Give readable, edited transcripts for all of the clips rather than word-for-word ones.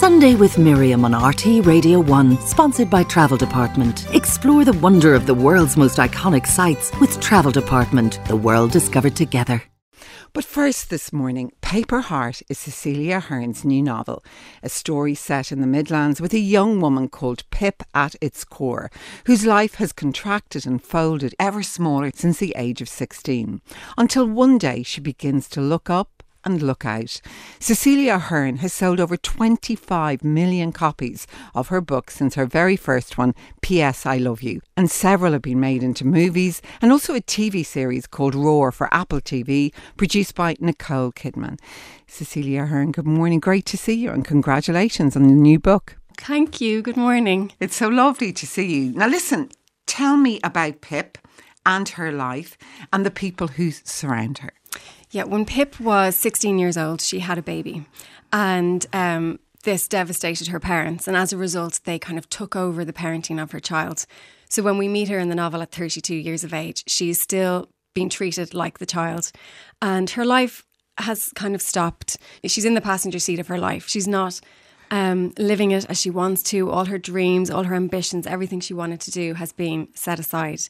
Sunday with Miriam on RT Radio 1, sponsored by Travel Department. Explore the wonder of the world's most iconic sites with Travel Department, the world discovered together. But first this morning, Paper Heart is Cecelia Ahern's new novel, a story set in the Midlands with a young woman called Pip at its core, whose life has contracted and folded ever smaller since the age of 16, until one day she begins to look up and look out. Cecelia Ahern has sold over 25 million copies of her book since her very first one, P.S. I Love You, and several have been made into movies and also a TV series called Roar for Apple TV, produced by Nicole Kidman. Cecelia Ahern, good morning. Great to see you and congratulations on the new book. Thank you. Good morning. It's so lovely to see you. Now listen, tell me about Pip and her life and the people who surround her. Yeah, when Pip was 16 years old, she had a baby, and this devastated her parents, and as a result, they kind of took over the parenting of her child. So when we meet her in the novel at 32 years of age, she's still being treated like the child, and her life has kind of stopped. She's in the passenger seat of her life. She's not living it as she wants to. All her dreams, all her ambitions, everything she wanted to do has been set aside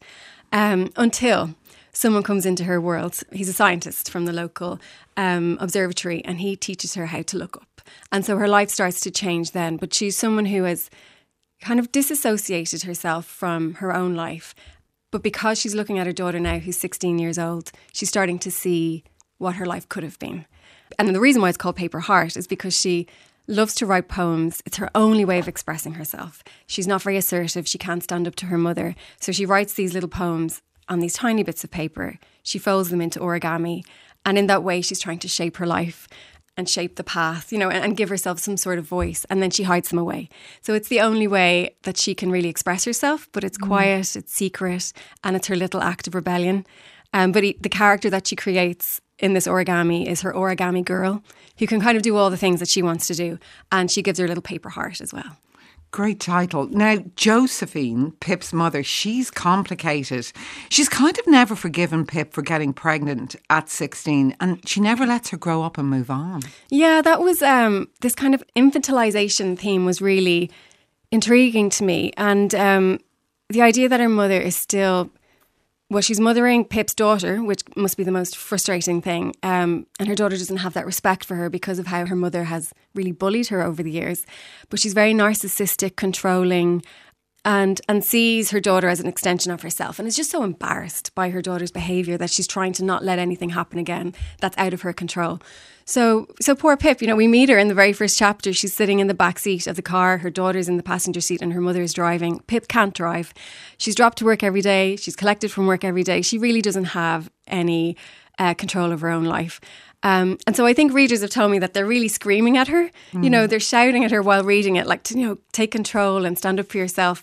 until someone comes into her world. He's a scientist from the local observatory, and he teaches her how to look up. And so her life starts to change then. But she's someone who has kind of disassociated herself from her own life. But because she's looking at her daughter now, who's 16 years old, she's starting to see what her life could have been. And the reason why it's called Paper Heart is because she loves to write poems. It's her only way of expressing herself. She's not very assertive. She can't stand up to her mother. So she writes these little poems on these tiny bits of paper. She folds them into origami, and in that way she's trying to shape her life and shape the path, and give herself some sort of voice, and then she hides them away. So it's the only way that she can really express herself, but it's quiet, it's secret, and it's her little act of rebellion. But the character that she creates in this origami is her origami girl, who can kind of do all the things that she wants to do, and she gives her a little paper heart as well. Great title. Now, Josephine, Pip's mother, she's complicated. She's kind of never forgiven Pip for getting pregnant at 16, and she never lets her grow up and move on. Yeah, that was this kind of infantilization theme was really intriguing to me. And the idea that her mother is still... Well, she's mothering Pip's daughter, which must be the most frustrating thing. And her daughter doesn't have that respect for her because of how her mother has really bullied her over the years. But she's very narcissistic, controlling, and sees her daughter as an extension of herself, and is just so embarrassed by her daughter's behaviour that she's trying to not let anything happen again that's out of her control. So poor Pip, we meet her in the very first chapter. She's sitting in the back seat of the car. Her daughter's in the passenger seat and her mother is driving. Pip can't drive. She's dropped to work every day. She's collected from work every day. She really doesn't have any control of her own life. And so I think readers have told me that they're really screaming at her. They're shouting at her while reading it, like, to, take control and stand up for yourself.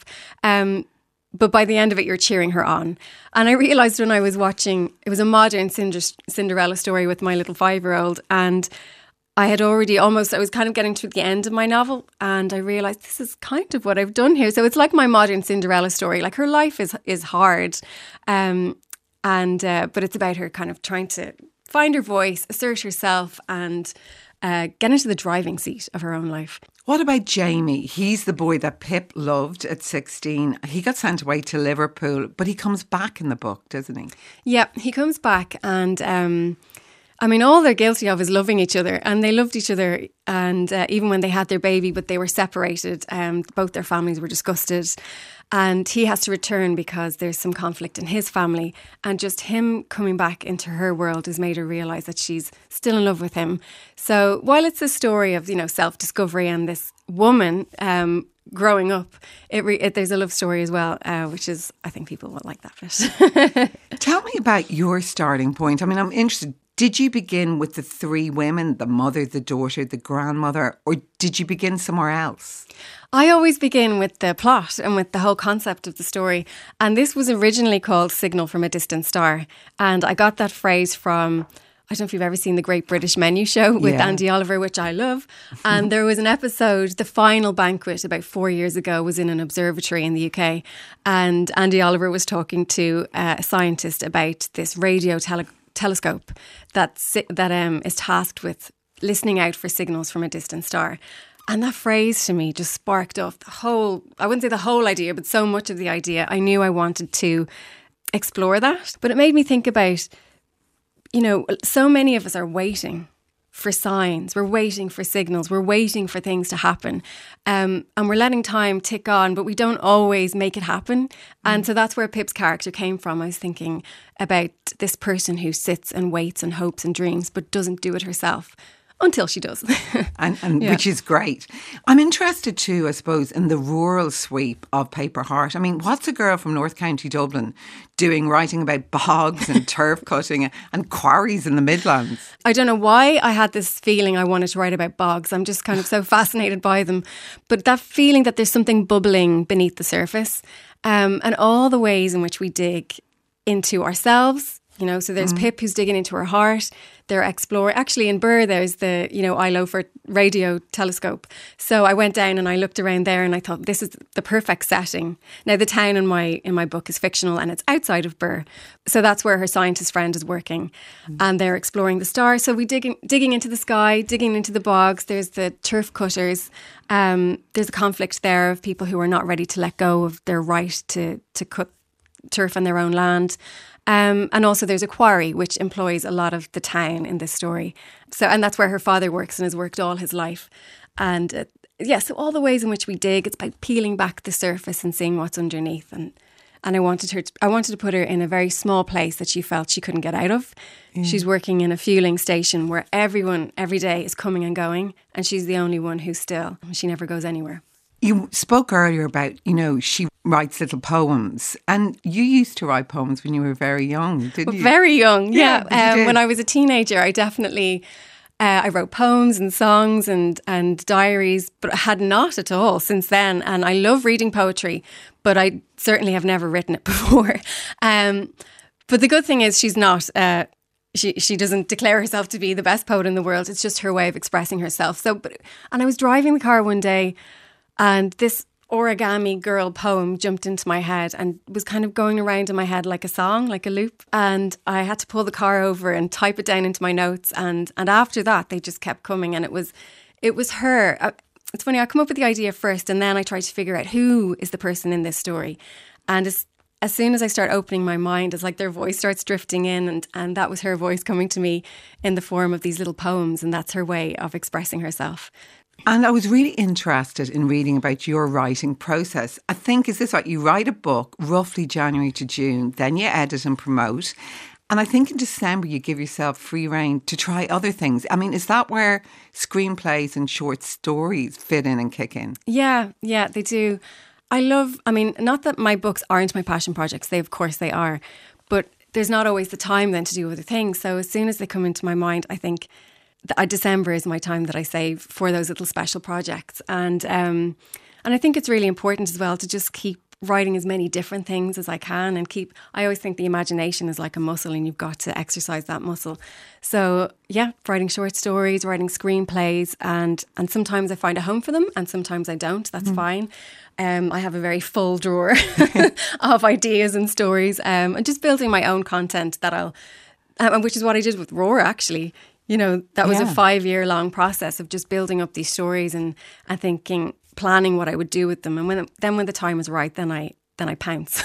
But by the end of it, you're cheering her on. And I realised when I was watching, it was a modern Cinderella story with my little 5-year-old. And I was kind of getting to the end of my novel. And I realised this is kind of what I've done here. So it's like my modern Cinderella story. Like, her life is hard. But it's about her kind of trying to find her voice, assert herself, and get into the driving seat of her own life. What about Jamie? He's the boy that Pip loved at 16. He got sent away to Liverpool, but he comes back in the book, doesn't he? Yeah, he comes back, and all they're guilty of is loving each other, and they loved each other, and even when they had their baby, but they were separated, both their families were disgusted. And he has to return because there's some conflict in his family. And just him coming back into her world has made her realise that she's still in love with him. So while it's a story of, self-discovery and this woman growing up, there's a love story as well, which is, I think people will like that bit. Tell me about your starting point. I'm interested. Did you begin with the 3 women, the mother, the daughter, the grandmother, or did you begin somewhere else? I always begin with the plot and with the whole concept of the story. And this was originally called Signal from a Distant Star. And I got that phrase from, I don't know if you've ever seen the Great British Menu Show with Andy Oliver, which I love. And there was an episode, The Final Banquet, about 4 years ago, was in an observatory in the UK. And Andy Oliver was talking to a scientist about this radio telescope that is tasked with listening out for signals from a distant star. And that phrase to me just sparked off the whole, I wouldn't say the whole idea, but so much of the idea. I knew I wanted to explore that. But it made me think about, so many of us are waiting for signs. We're waiting for signals. We're waiting for things to happen. And we're letting time tick on, but we don't always make it happen. And so that's where Pip's character came from. I was thinking about this person who sits and waits and hopes and dreams, but doesn't do it herself. Until she does. and which is great. I'm interested too, I suppose, in the rural sweep of Paper Heart. I mean, what's a girl from North County Dublin doing writing about bogs and turf cutting and quarries in the Midlands? I don't know why I had this feeling I wanted to write about bogs. I'm just kind of so fascinated by them. But that feeling that there's something bubbling beneath the surface, and all the ways in which we dig into ourselves. So there's Pip who's digging into her heart. They're exploring. Actually, in Birr, there's the, Ilofer radio telescope. So I went down and I looked around there and I thought, this is the perfect setting. Now, the town in my book is fictional and it's outside of Birr. So that's where her scientist friend is working. And they're exploring the stars. So we digging into the sky, digging into the bogs. There's the turf cutters. There's a conflict there of people who are not ready to let go of their right to cut turf on their own land. And also there's a quarry, which employs a lot of the town in this story. And that's where her father works and has worked all his life. And so all the ways in which we dig, it's by peeling back the surface and seeing what's underneath. And I wanted to put her in a very small place that she felt she couldn't get out of. She's working in a fueling station where everyone every day is coming and going, and she's the only one who's still. She never goes anywhere. You spoke earlier about, she writes little poems, and you used to write poems when you were very young, didn't you? Very young, yeah. When I was a teenager, I definitely, I wrote poems and songs and diaries, but I had not at all since then. And I love reading poetry, but I certainly have never written it before. But the good thing is she's not... She doesn't declare herself to be the best poet in the world. It's just her way of expressing herself. And I was driving the car one day, and this origami girl poem jumped into my head and was kind of going around in my head like a song, like a loop. And I had to pull the car over and type it down into my notes. And after that, they just kept coming. And it was her. It's funny, I come up with the idea first, and then I try to figure out who is the person in this story. And as soon as I start opening my mind, it's like their voice starts drifting in. And that was her voice coming to me in the form of these little poems. And that's her way of expressing herself. And I was really interested in reading about your writing process. I think, is this right? You write a book roughly January to June, then you edit and promote. And I think in December you give yourself free rein to try other things. I mean, is that where screenplays and short stories fit in and kick in? Yeah, they do. Not that my books aren't my passion projects. Of course they are. But there's not always the time then to do other things. So as soon as they come into my mind, I think... December is my time that I save for those little special projects. And I think it's really important as well to just keep writing as many different things as I can and I always think the imagination is like a muscle and you've got to exercise that muscle. So writing short stories, writing screenplays, and sometimes I find a home for them and sometimes I don't. That's fine. I have a very full drawer of ideas and stories, and just building my own content that which is what I did with Roar actually. That was a 5-year-long process of just building up these stories and thinking, planning what I would do with them. And when the time was right, then I pounce.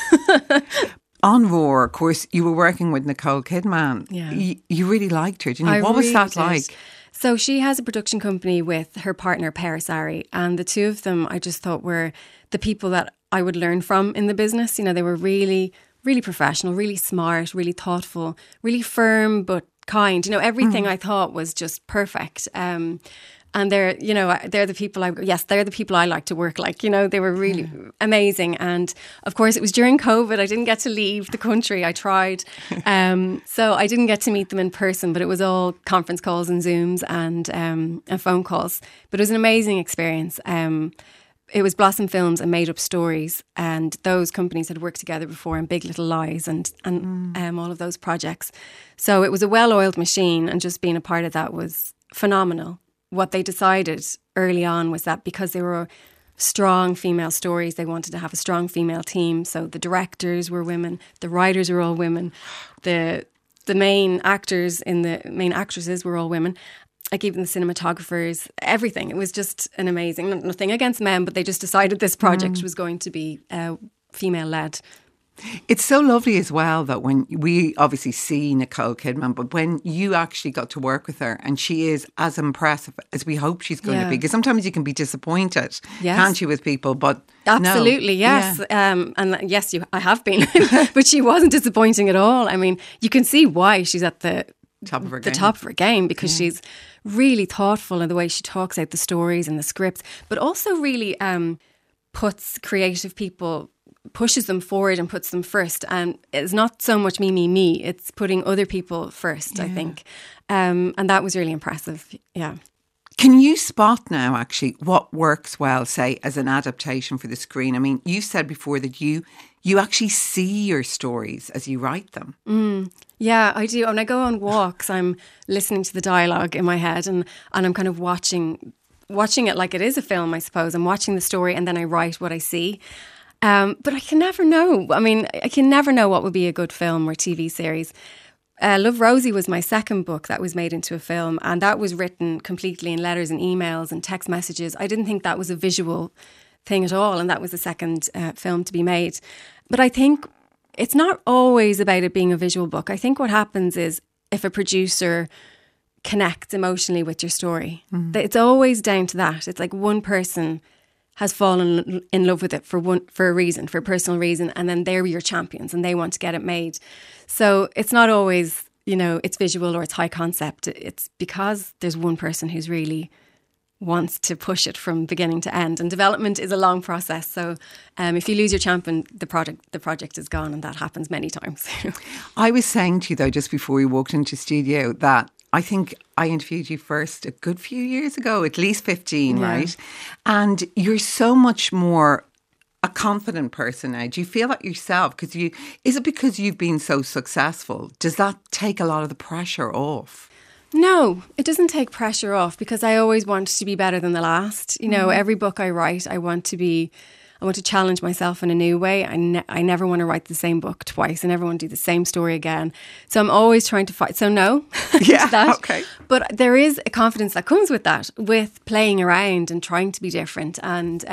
On Roar, of course, you were working with Nicole Kidman. Yeah. You really liked her, didn't you? What was that like? So she has a production company with her partner, Paris Ari, and the two of them I just thought were the people that I would learn from in the business. They were really, really professional, really smart, really thoughtful, really firm, but kind. Everything I thought was just perfect. And they're the people they're the people I like to work like. They were really amazing. And of course, it was during COVID. I didn't get to leave the country. I tried. So I didn't get to meet them in person, but it was all conference calls and Zooms and phone calls. But it was an amazing experience. It was Blossom Films and Made Up Stories, and those companies had worked together before in Big Little Lies and all of those projects. So it was a well-oiled machine, and just being a part of that was phenomenal. What they decided early on was that because they were strong female stories, they wanted to have a strong female team. So the directors were women, the writers were all women, the main actors main actresses were all women. like even the cinematographers, everything. It was just an amazing, nothing against men, but they just decided this project was going to be female-led. It's so lovely as well that when we obviously see Nicole Kidman, but when you actually got to work with her and she is as impressive as we hope she's going to be, because sometimes you can be disappointed, can't you, with people? But absolutely, no. yes. And yes, I have been, but she wasn't disappointing at all. I mean, you can see why she's at the top of her game because she's really thoughtful in the way she talks out the stories and the scripts, but also really puts creative people, pushes them forward and puts them first. And it's not so much me, it's putting other people first, I think. And that was really impressive, yeah. Can you spot now, actually, what works well, say, as an adaptation for the screen? I mean, you said before that you actually see your stories as you write them. Yeah, I do. When I go on walks, I'm listening to the dialogue in my head and I'm kind of watching it like it is a film, I suppose. I'm watching the story and then I write what I see. But I can never know. I mean, I can never know what would be a good film or TV series. Love, Rosie was my second book that was made into a film, and that was written completely in letters and emails and text messages. I didn't think that was a visual thing at all, and that was the second film to be made. But I think it's not always about it being a visual book. I think what happens is if a producer connects emotionally with your story, it's always down to that. It's like one person has fallen in love with it for a reason, for a personal reason, and then they're your champions and they want to get it made. So it's not always, it's visual or it's high concept. It's because there's one person who's really wants to push it from beginning to end. And development is a long process. So if you lose your champion, the project is gone, and that happens many times. I was saying to you, though, just before we walked into studio, that I think I interviewed you first a good few years ago, at least 15, right? And you're so much more a confident person now. Do you feel that yourself? Is it because you've been so successful? Does that take a lot of the pressure off? No, it doesn't take pressure off because I always want to be better than the last. Every book I write, I want to challenge myself in a new way. I never want to write the same book twice. I never want to do the same story again. So I'm always trying to fight. So no, yeah, that. Okay. But there is a confidence that comes with that, with playing around and trying to be different. And,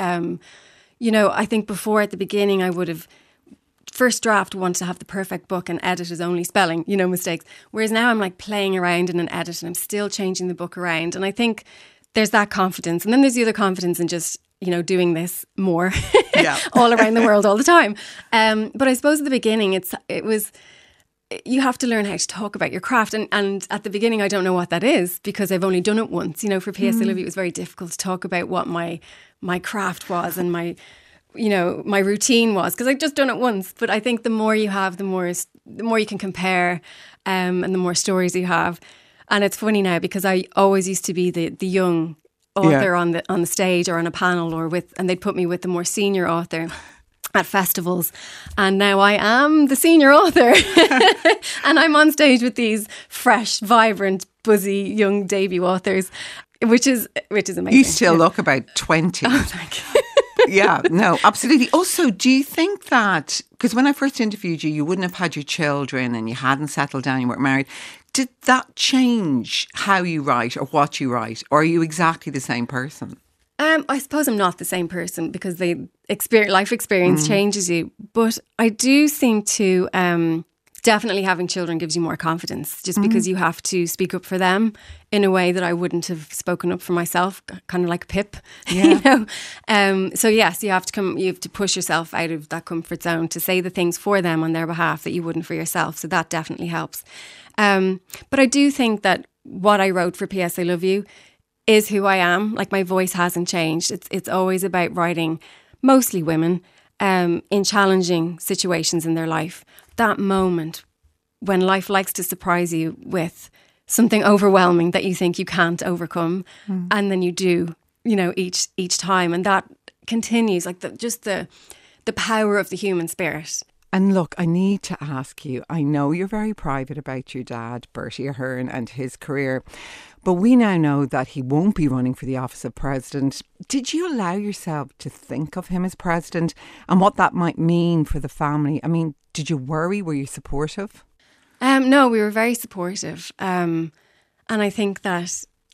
I think before at the beginning I would have first draft want to have the perfect book and edit is only spelling, mistakes. Whereas now I'm like playing around in an edit and I'm still changing the book around. And I think there's that confidence. And then there's the other confidence in just doing this more all around the world all the time. But I suppose at the beginning, you have to learn how to talk about your craft. And at the beginning, I don't know what that is because I've only done it once. For P.S. I Love You, it was very difficult to talk about what my craft was and my routine was because I'd just done it once. But I think the more you have, the more you can compare and the more stories you have. And it's funny now because I always used to be the young author on the stage or on a panel and they'd put me with the more senior author at festivals, and now I am the senior author and I'm on stage with these fresh, vibrant, buzzy young debut authors, which is amazing. You still look about 20. Oh, thank you. Yeah, no, absolutely. Also, do you think that, because when I first interviewed you, you wouldn't have had your children and you hadn't settled down, you weren't married. Did that change how you write or what you write? Or are you exactly the same person? I suppose I'm not the same person because the life experience changes you. But I do seem to definitely having children gives you more confidence just because you have to speak up for them in a way that I wouldn't have spoken up for myself, kind of like Pip, So yes, you have to push yourself out of that comfort zone to say the things for them on their behalf that you wouldn't for yourself. So that definitely helps. But I do think that what I wrote for P.S. I Love You is who I am. Like my voice hasn't changed. It's always about writing mostly women in challenging situations in their life. That moment when life likes to surprise you with something overwhelming that you think you can't overcome, and then you do, each time, and that continues, like the power of the human spirit. And look, I need to ask you, I know you're very private about your dad, Bertie Ahern, and his career, but we now know that he won't be running for the office of president. Did you allow yourself to think of him as president and what that might mean for the family? I mean, did you worry? Were you supportive? No, we were very supportive. And I think that,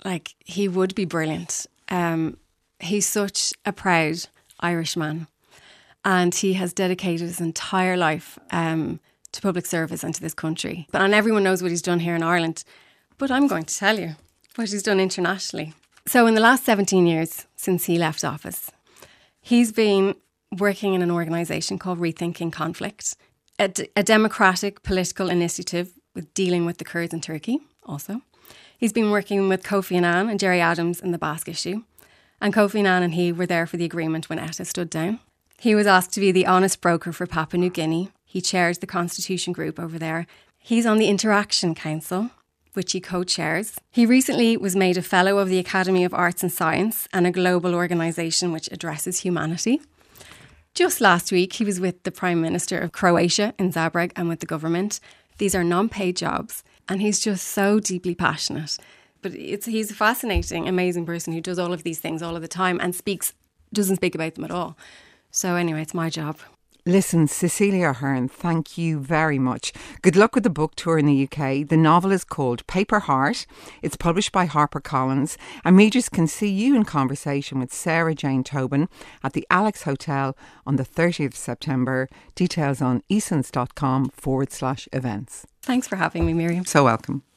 like, he would be brilliant. He's such a proud Irishman, and he has dedicated his entire life to public service and to this country. And everyone knows what he's done here in Ireland, but I'm going to tell you what he's done internationally. So in the last 17 years since he left office, he's been working in an organisation called Rethinking Conflict, a democratic political initiative with dealing with the Kurds in Turkey also. He's been working with Kofi Annan and Gerry Adams in the Basque issue. And Kofi Annan and he were there for the agreement when ETA stood down. He was asked to be the honest broker for Papua New Guinea. He chairs the Constitution Group over there. He's on the Interaction Council, which he co-chairs. He recently was made a Fellow of the Academy of Arts and Science and a global organisation which addresses humanity. Just last week, he was with the Prime Minister of Croatia in Zagreb and with the government. These are non-paid jobs, and he's just so deeply passionate. But he's a fascinating, amazing person who does all of these things all of the time and doesn't speak about them at all. So anyway, it's my job. Listen, Cecilia Ahern, thank you very much. Good luck with the book tour in the UK. The novel is called Paper Heart. It's published by HarperCollins, and readers can see you in conversation with Sarah Jane Tobin at the Alex Hotel on the 30th of September. Details on easons.com/events. Thanks for having me, Miriam. So welcome.